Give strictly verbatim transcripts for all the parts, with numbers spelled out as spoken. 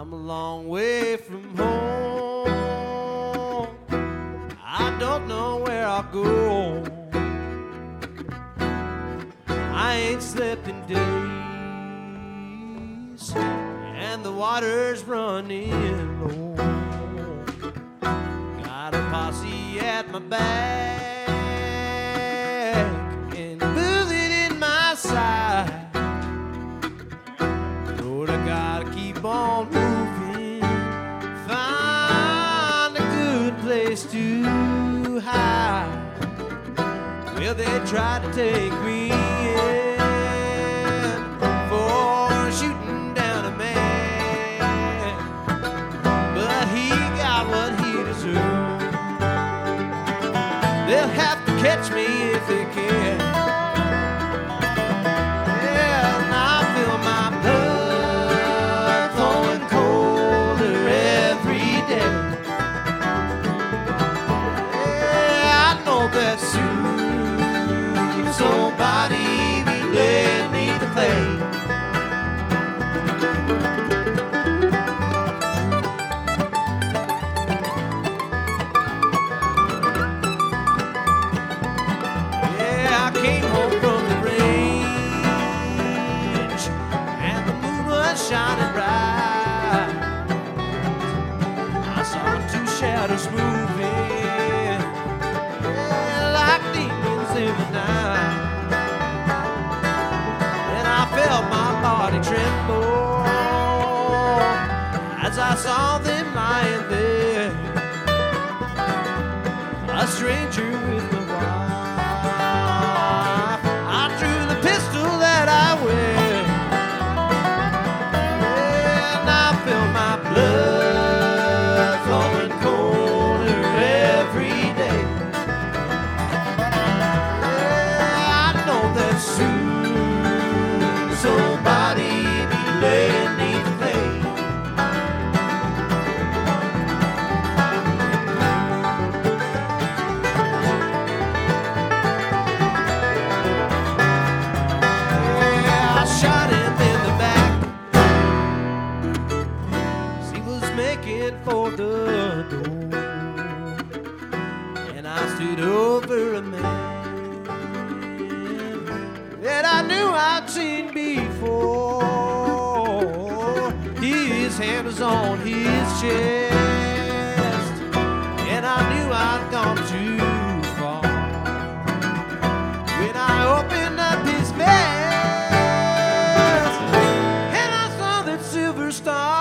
I'm a long way from home. I don't know where I'll go. I ain't slept in days, and the water's running low. Got a posse at my back and a bullet in my side. Lord, I gotta keep on moving, find a good place to hide. Well, they tried to take me in for shooting down a man, but he got what he deserved. They'll have to catch me if they can. Yeah, and I feel my blood flowing colder every day. Yeah, I know that soon somebody be let me to play. Yeah, I came home from the range and the moon was shining bright. I saw two shadows moving, yeah, like demons in the night. And I felt my body tremble as I saw them lying there. A stranger with my wife. I drew the pistol that I wear, and I felt my blood flowing colder every day. Yeah, I know that soon somebody be laying me to play. Yeah, I shot him in the back as he was making for the door, and I stood over a man that I knew I'd seen before. His hand was on his chest, and I knew I'd gone too far when I opened up his vest, and I saw that silver star.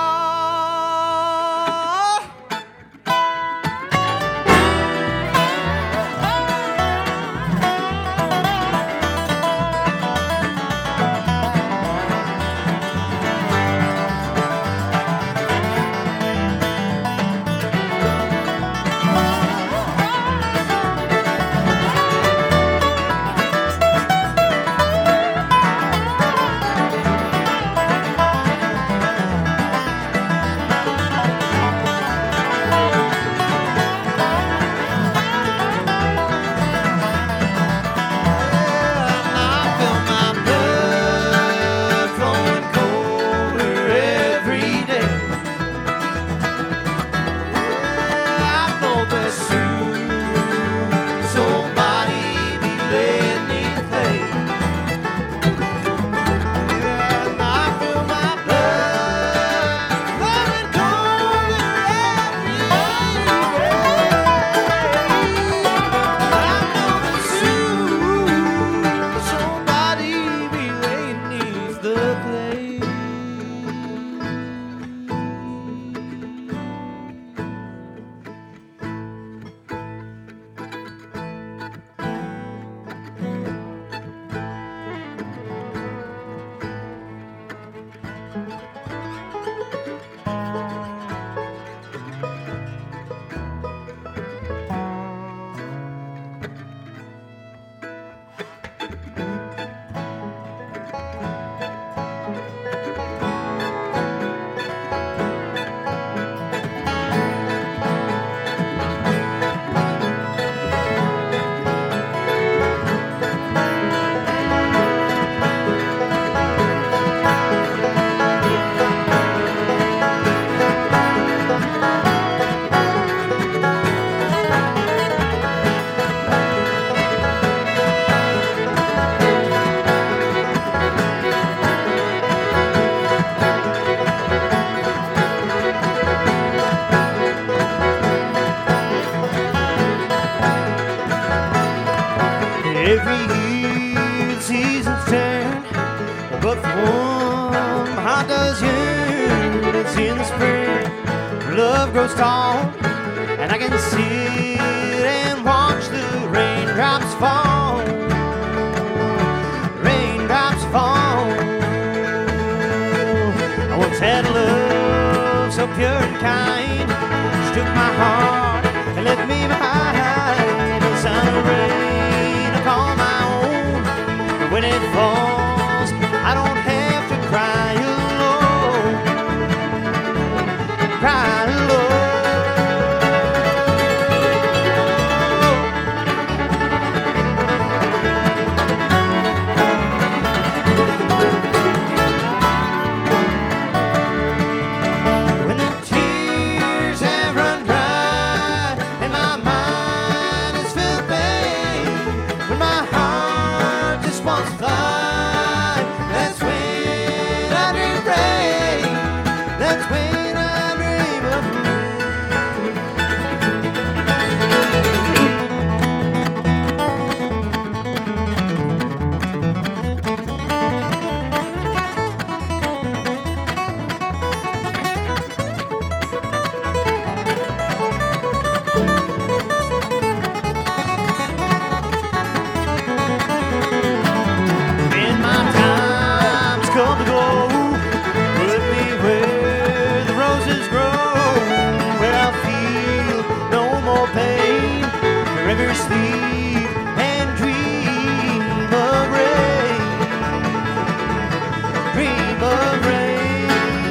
love grows tall, and I can sit and watch the raindrops fall. Raindrops fall. I once had a love so pure and kind, she took my heart and left me behind. The sound of rain I call my own, but when it falls, I don't have to cry alone. Cry alone. When the tears have run dry and my mind is filled with pain, when my heart just wants to fly, that's when I dream rain. That's when I dream of rain. When my time's come to go, put me where the roses grow, where I feel no more pain, forever sleep and dream of rain, dream of rain.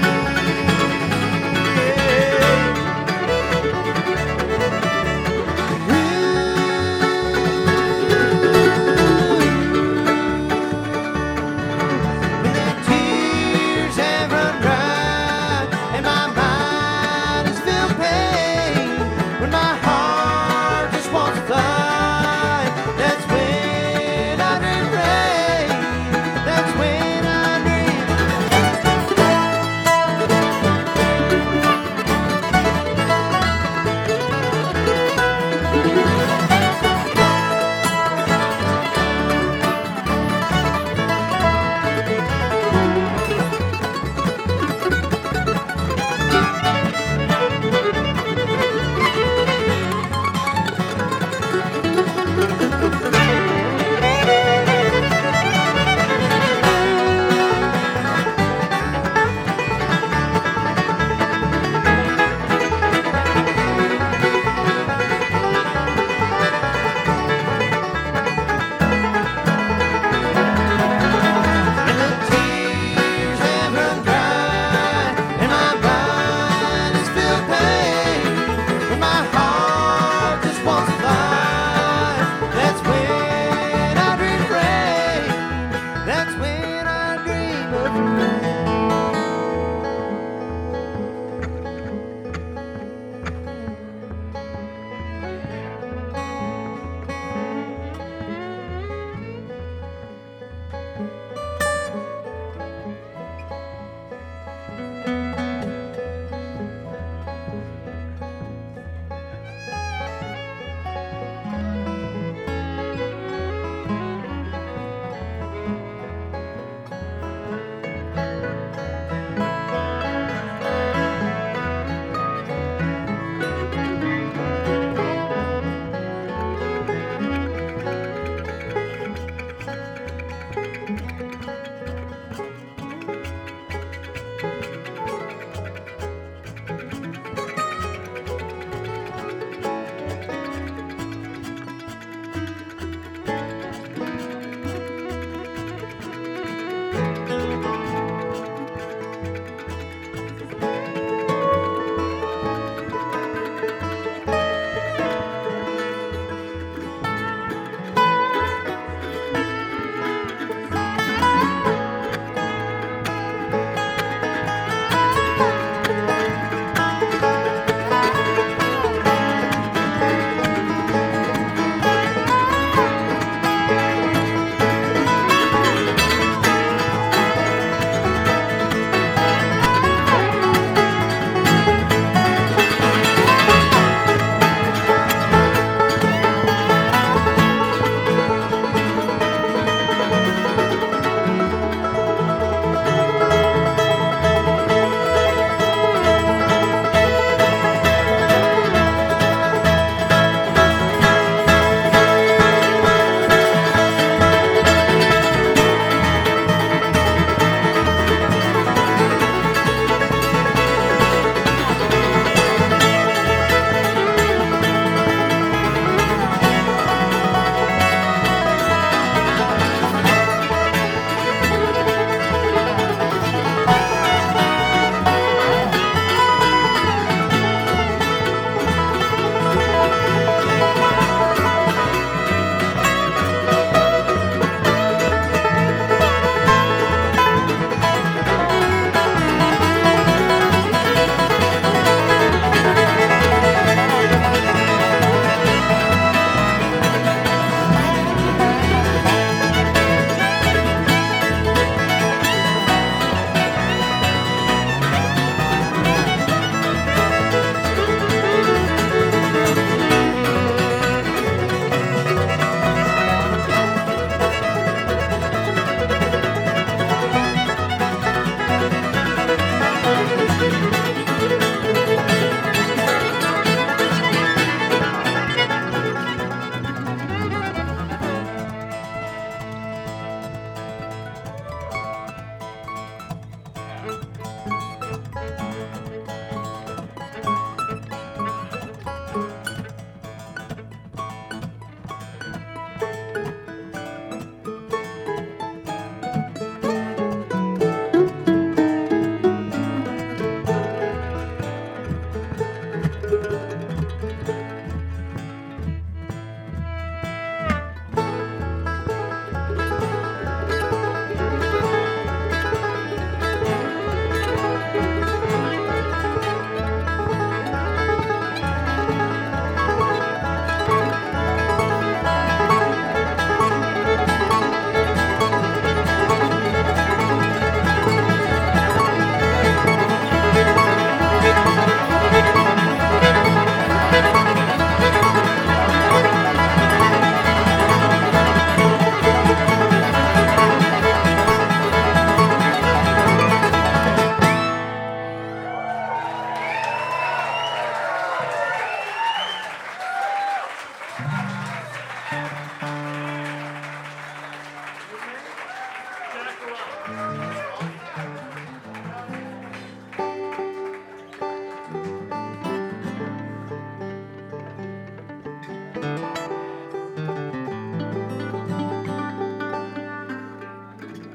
When the tears have run dry and my mind is filled with pain, when my heart just wants to fly, that's when I dream rain. That's when I dream. When the tears have run dry and my mind is filled with pain, when my heart just wants to fly, that's when I dream rain. That's when I dream of rain.